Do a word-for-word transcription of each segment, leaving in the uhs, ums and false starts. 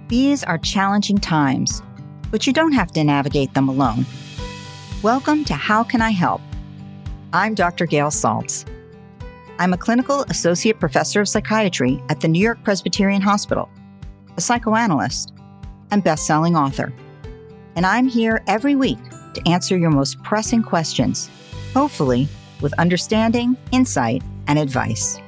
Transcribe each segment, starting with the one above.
These are challenging times, but you don't have to navigate them alone. Welcome to How Can I Help? I'm Doctor Gail Saltz. I'm a clinical associate professor of psychiatry at the New York Presbyterian Hospital, a psychoanalyst, and best-selling author. And I'm here every week to answer your most pressing questions, hopefully with understanding, insight, and advice.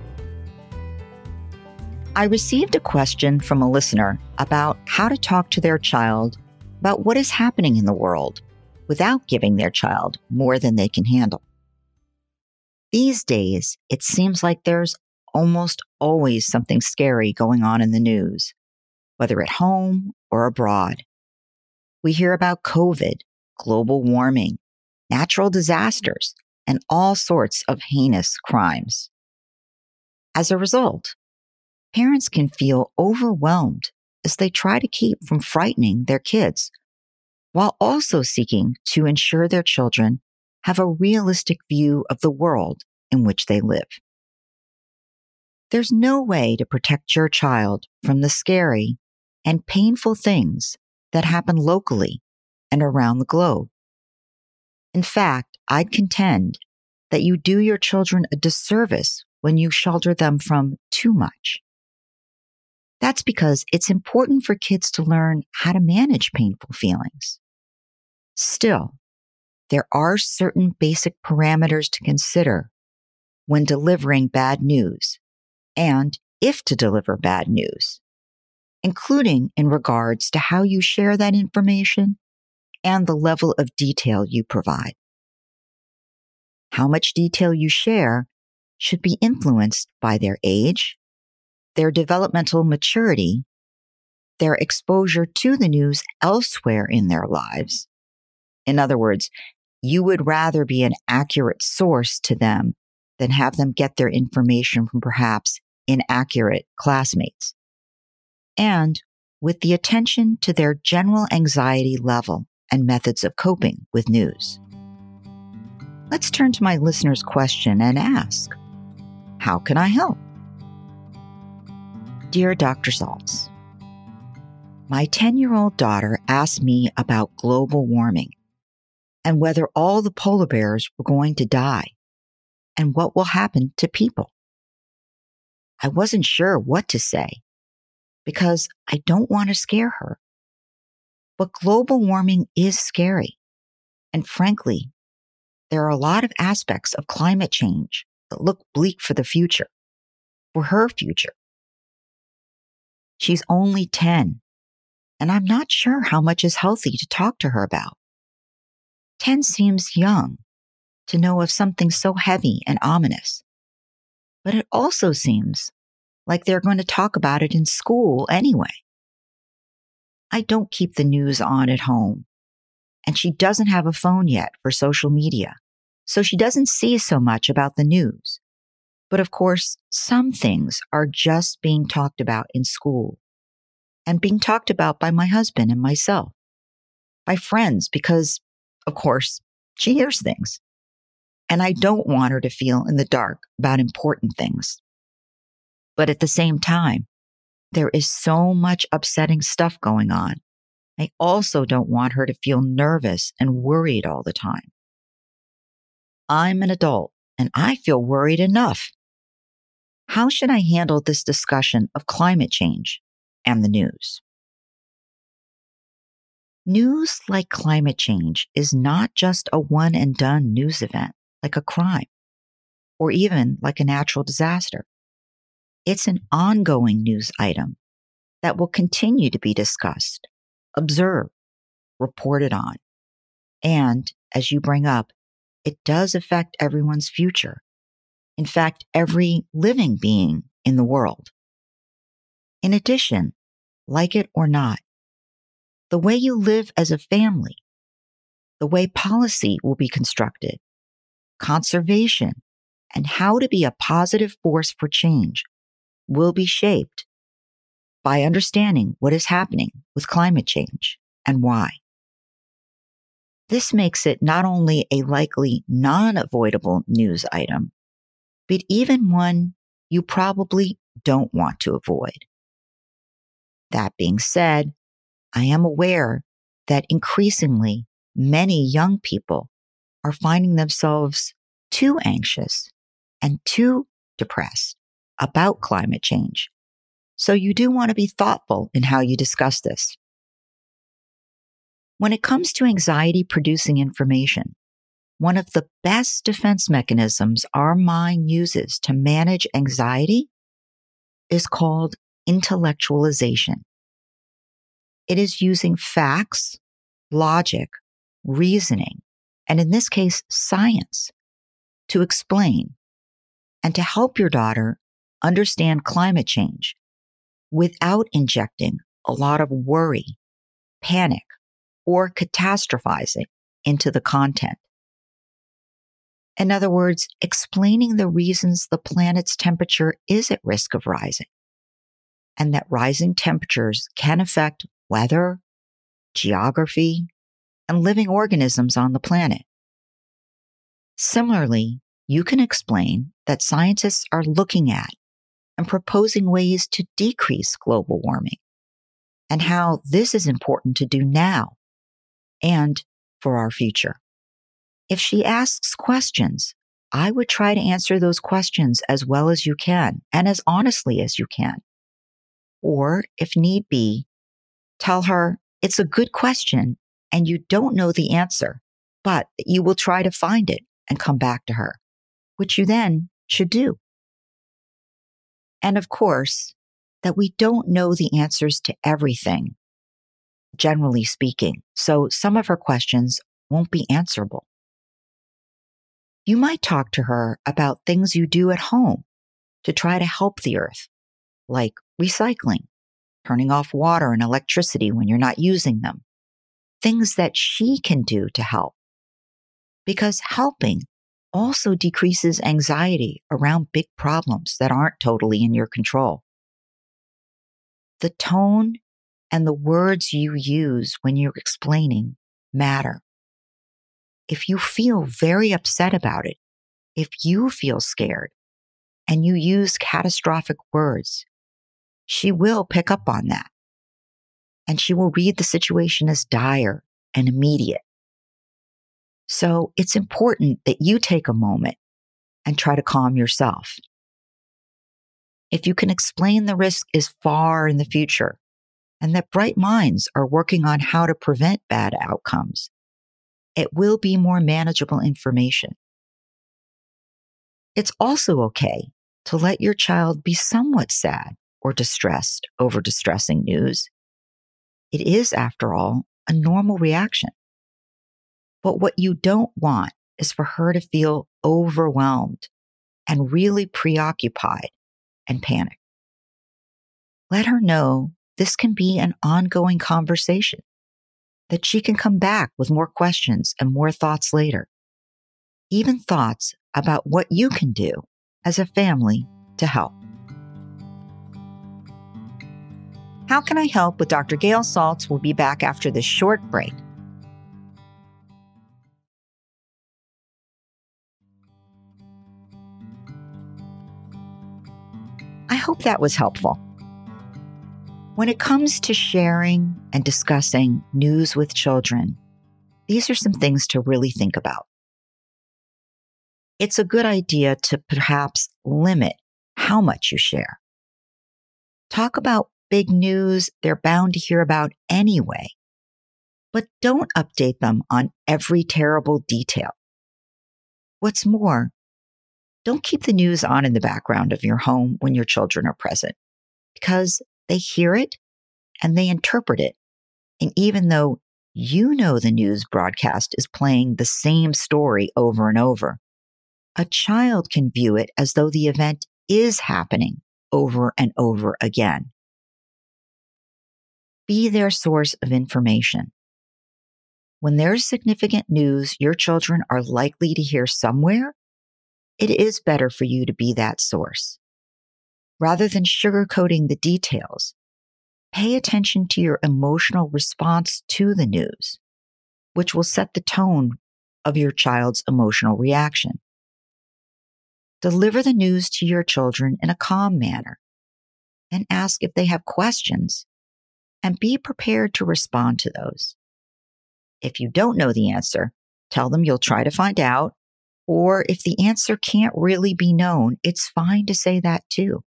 I received a question from a listener about how to talk to their child about what is happening in the world without giving their child more than they can handle. These days, it seems like there's almost always something scary going on in the news, whether at home or abroad. We hear about COVID, global warming, natural disasters, and all sorts of heinous crimes. As a result, parents can feel overwhelmed as they try to keep from frightening their kids, while also seeking to ensure their children have a realistic view of the world in which they live. There's no way to protect your child from the scary and painful things that happen locally and around the globe. In fact, I'd contend that you do your children a disservice when you shelter them from too much. That's because it's important for kids to learn how to manage painful feelings. Still, there are certain basic parameters to consider when delivering bad news, and if to deliver bad news, including in regards to how you share that information and the level of detail you provide. How much detail you share should be influenced by their age, their developmental maturity, their exposure to the news elsewhere in their lives. In other words, you would rather be an accurate source to them than have them get their information from perhaps inaccurate classmates. And with the attention to their general anxiety level and methods of coping with news. Let's turn to my listener's question and ask, how can I help? Dear Doctor Saltz, my ten-year-old daughter asked me about global warming and whether all the polar bears were going to die and what will happen to people. I wasn't sure what to say because I don't want to scare her. But global warming is scary. And frankly, there are a lot of aspects of climate change that look bleak for the future, for her future. She's only ten, and I'm not sure how much is healthy to talk to her about. ten seems young to know of something so heavy and ominous, but it also seems like they're going to talk about it in school anyway. I don't keep the news on at home, and she doesn't have a phone yet for social media, so she doesn't see so much about the news. But of course, some things are just being talked about in school and being talked about by my husband and myself, by friends, because, of course, she hears things. And I don't want her to feel in the dark about important things. But at the same time, there is so much upsetting stuff going on. I also don't want her to feel nervous and worried all the time. I'm an adult and I feel worried enough. How should I handle this discussion of climate change and the news? News like climate change is not just a one and done news event, like a crime, or even like a natural disaster. It's an ongoing news item that will continue to be discussed, observed, reported on. And, as you bring up, it does affect everyone's future. In fact, every living being in the world. In addition, like it or not, the way you live as a family, the way policy will be constructed, conservation, and how to be a positive force for change will be shaped by understanding what is happening with climate change and why. This makes it not only a likely non-avoidable news item, but even one you probably don't want to avoid. That being said, I am aware that increasingly many young people are finding themselves too anxious and too depressed about climate change. So you do want to be thoughtful in how you discuss this. When it comes to anxiety producing information, one of the best defense mechanisms our mind uses to manage anxiety is called intellectualization. It is using facts, logic, reasoning, and in this case, science, to explain and to help your daughter understand climate change without injecting a lot of worry, panic, or catastrophizing into the content. In other words, explaining the reasons the planet's temperature is at risk of rising, and that rising temperatures can affect weather, geography, and living organisms on the planet. Similarly, you can explain that scientists are looking at and proposing ways to decrease global warming, and how this is important to do now and for our future. If she asks questions, I would try to answer those questions as well as you can and as honestly as you can. Or, if need be, tell her it's a good question and you don't know the answer, but you will try to find it and come back to her, which you then should do. And of course, that we don't know the answers to everything, generally speaking, so some of her questions won't be answerable. You might talk to her about things you do at home to try to help the earth, like recycling, turning off water and electricity when you're not using them, things that she can do to help. Because helping also decreases anxiety around big problems that aren't totally in your control. The tone and the words you use when you're explaining matter. If you feel very upset about it, if you feel scared and you use catastrophic words, she will pick up on that. And she will read the situation as dire and immediate. So it's important that you take a moment and try to calm yourself. If you can explain the risk is far in the future and that bright minds are working on how to prevent bad outcomes, it will be more manageable information. It's also okay to let your child be somewhat sad or distressed over distressing news. It is, after all, a normal reaction. But what you don't want is for her to feel overwhelmed and really preoccupied and panic. Let her know this can be an ongoing conversation, that she can come back with more questions and more thoughts later, even thoughts about what you can do as a family to help. How Can I Help with Doctor Gail Saltz will be back after this short break. I hope that was helpful. When it comes to sharing and discussing news with children, these are some things to really think about. It's a good idea to perhaps limit how much you share. Talk about big news they're bound to hear about anyway, but don't update them on every terrible detail. What's more, don't keep the news on in the background of your home when your children are present, because they hear it and they interpret it. And even though you know the news broadcast is playing the same story over and over, a child can view it as though the event is happening over and over again. Be their source of information. When there's significant news your children are likely to hear somewhere, it is better for you to be that source. Rather than sugarcoating the details, pay attention to your emotional response to the news, which will set the tone of your child's emotional reaction. Deliver the news to your children in a calm manner and ask if they have questions and be prepared to respond to those. If you don't know the answer, tell them you'll try to find out, or if the answer can't really be known, it's fine to say that too.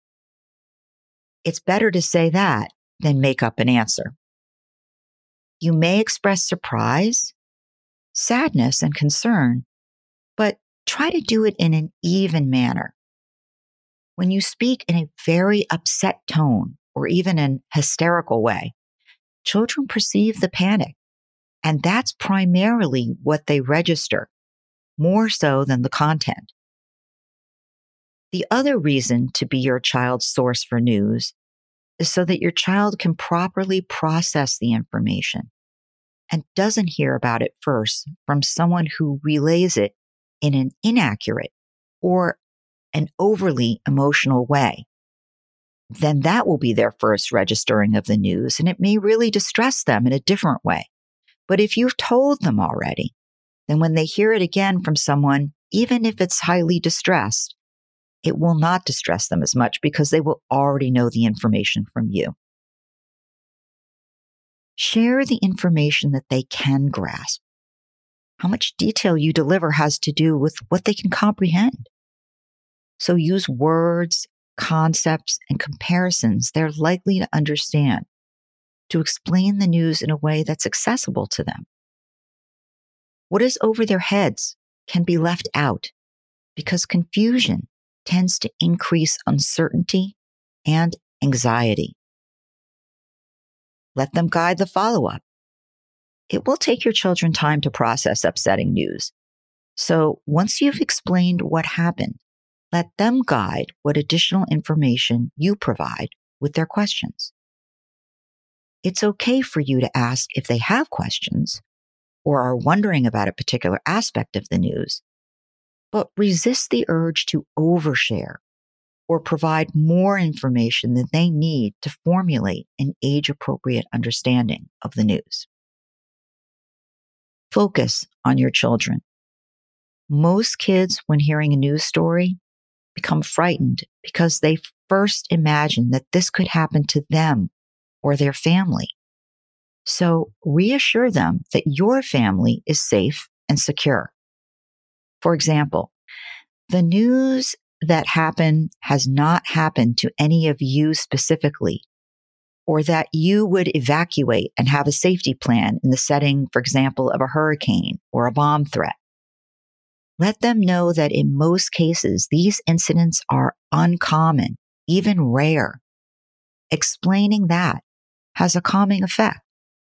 It's better to say that than make up an answer. You may express surprise, sadness, and concern, but try to do it in an even manner. When you speak in a very upset tone or even an hysterical way, children perceive the panic, and that's primarily what they register, more so than the content. The other reason to be your child's source for news is so that your child can properly process the information and doesn't hear about it first from someone who relays it in an inaccurate or an overly emotional way. Then that will be their first registering of the news, and it may really distress them in a different way. But if you've told them already, then when they hear it again from someone, even if it's highly distressed, it will not distress them as much because they will already know the information from you. Share the information that they can grasp. How much detail you deliver has to do with what they can comprehend. So use words, concepts, and comparisons they're likely to understand to explain the news in a way that's accessible to them. What is over their heads can be left out because confusion tends to increase uncertainty and anxiety. Let them guide the follow-up. It will take your children time to process upsetting news. So once you've explained what happened, let them guide what additional information you provide with their questions. It's okay for you to ask if they have questions or are wondering about a particular aspect of the news, but resist the urge to overshare or provide more information than they need to formulate an age-appropriate understanding of the news. Focus on your children. Most kids, when hearing a news story, become frightened because they first imagine that this could happen to them or their family. So reassure them that your family is safe and secure. For example, the news that happened has not happened to any of you specifically, or that you would evacuate and have a safety plan in the setting, for example, of a hurricane or a bomb threat. Let them know that in most cases, these incidents are uncommon, even rare. Explaining that has a calming effect.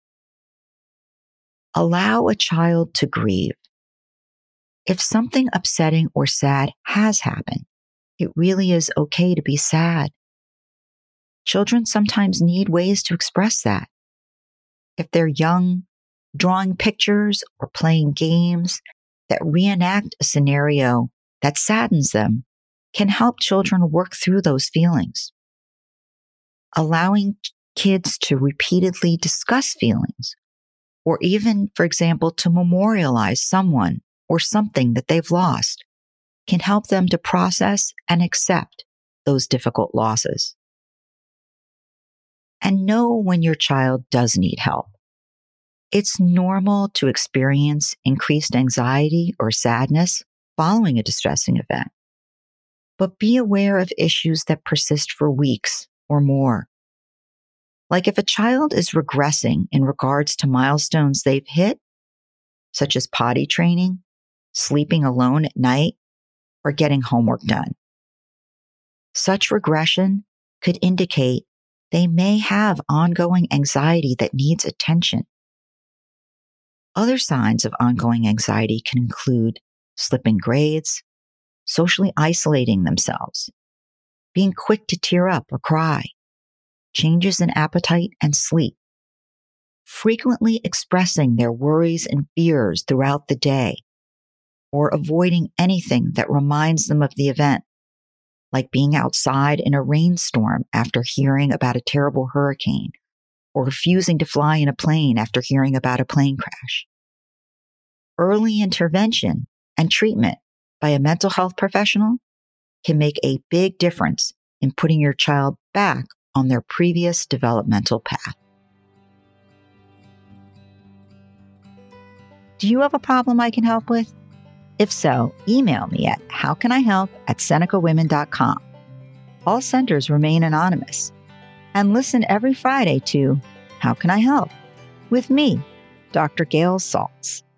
Allow a child to grieve. If something upsetting or sad has happened, it really is okay to be sad. Children sometimes need ways to express that. If they're young, drawing pictures or playing games that reenact a scenario that saddens them can help children work through those feelings. Allowing kids to repeatedly discuss feelings, or even, for example, to memorialize someone or something that they've lost, can help them to process and accept those difficult losses. And know when your child does need help. It's normal to experience increased anxiety or sadness following a distressing event. But be aware of issues that persist for weeks or more. Like if a child is regressing in regards to milestones they've hit, such as potty training, sleeping alone at night, or getting homework done. Such regression could indicate they may have ongoing anxiety that needs attention. Other signs of ongoing anxiety can include slipping grades, socially isolating themselves, being quick to tear up or cry, changes in appetite and sleep, frequently expressing their worries and fears throughout the day, or avoiding anything that reminds them of the event, like being outside in a rainstorm after hearing about a terrible hurricane, or refusing to fly in a plane after hearing about a plane crash. Early intervention and treatment by a mental health professional can make a big difference in putting your child back on their previous developmental path. Do you have a problem I can help with? If so, email me at howcanihelp at seneca women dot com. All senders remain anonymous. And listen every Friday to How Can I Help? With me, Doctor Gail Saltz.